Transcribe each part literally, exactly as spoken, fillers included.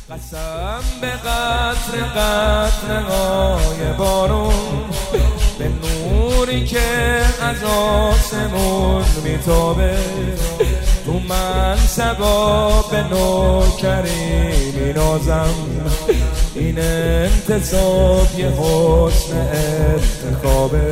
قسم به قطر قطره های بارون، به نوری که از آسمون میتابه، تو من سبا به نوکری مینازم. این انتصاب یه حسن انتخابه،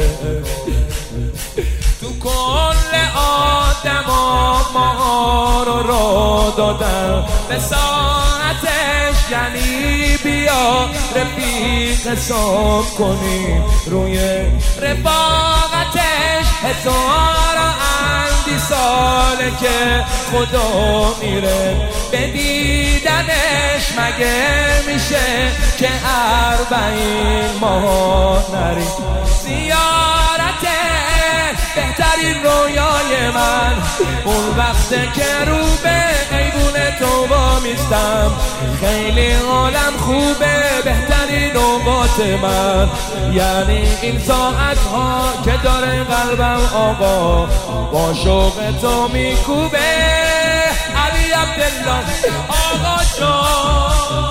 تو کل آدم ها ما رو را دادم به ساعتش، یعنی بیا رفیق حساب کنیم روی رفاقتش. هزار اندی ساله که خدا میره به دیدنش، مگه میشه که اربعین ماه نریم زیارته؟ بهترین رویای من اون وقته که رو به ایوون توبا میستم، خیلی حالم خوبه. بهترین اوقات من یعنی این ساعت ها که داره قلبم آقا با شوق تو میکوبه. علی عبدالله آقا جان،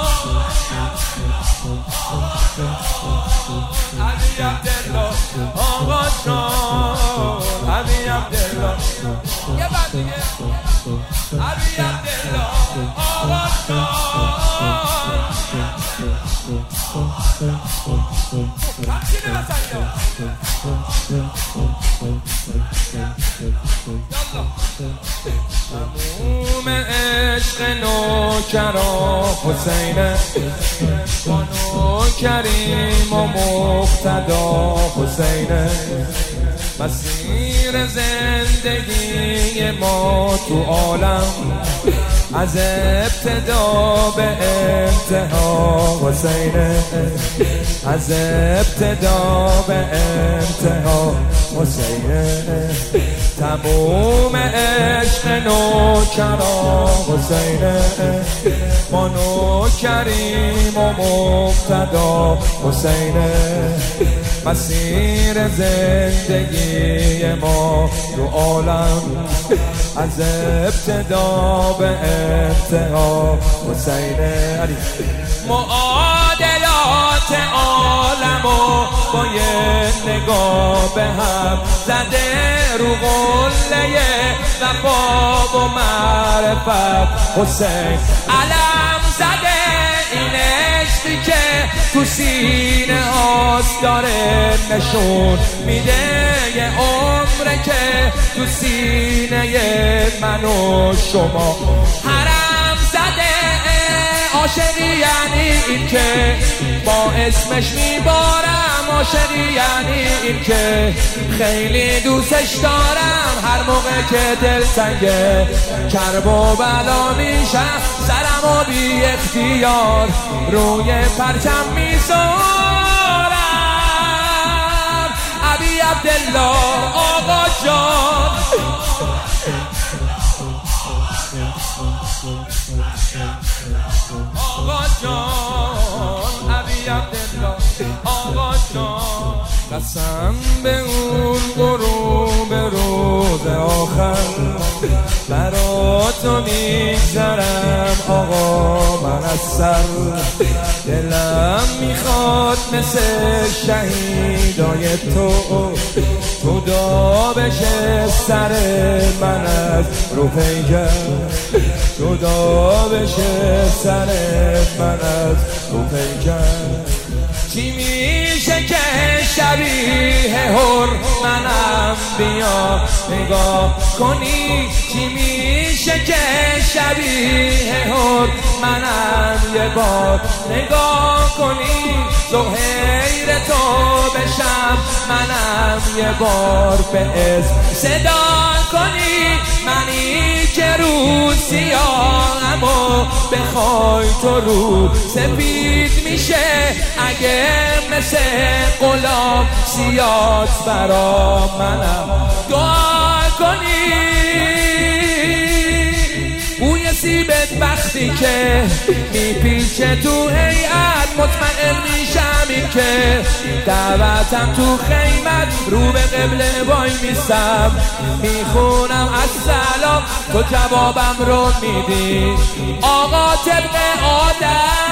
علی عبدالله آقا جان، علی عبدالله یه بار دیگه، علی عبدالله آقا جان. تموم عشق نوکرا حسینه، با نوکریم و مقتدا حسینه. مسیر زندگی ما تو عالم از ابتدا به انتها حسینه، از ابتدا به انتها حسینه. تموم عشق نوکرا حسینه، ما نوکریم و مقتدا حسینه. مسیر زندگی ما تو عالم از ابتدا به انتها حسینه. معادلات عالمو با یه نگاه به هم زده، رو قله وفا و معرفت حسین علم زده. این عشقی که تو سینه هاست داره نشون میده، یه عمره که تو سینه من و شما حرم زده. عاشقی یعنی این که با اسمش میبارم، عاشقی یعنی این که خیلی دوستش دارم. هر موقع که دل تنگه کرب و بلا میشم، سرمو بی اختیار روی پرچم میذارم. علی عبدالله آقا جان، آقا جان، علی عبدالله آقا جان. قسم به اون غروب روز آخر، برا تو میگذرم آقا من از سر. دلم میخواد مثل شهیدای تو جدا بشه سر من از رو پیکر، جدا بشه سر من از رو پیکر. چی میشه که شبیه هر منم بیا نگاه کنی؟ چی میشه که شبیه هر منم یه بار نگاه کنی؟ زهیر تو بشم منم یه بار به اسم صدا کنی؟ منی که رو سیاهم و بخوای تو رو سپید میشه، اگه مثل غلام سیاد برا منم دعا کنی. بوی سیبت وقتی که میپیچه تو هیئت، مطمئن میشم این که دعوتم تو خیمت رو به قبله وای میستم، میخونم از سلام تو جوابم رو میدی. آقا طبق عادت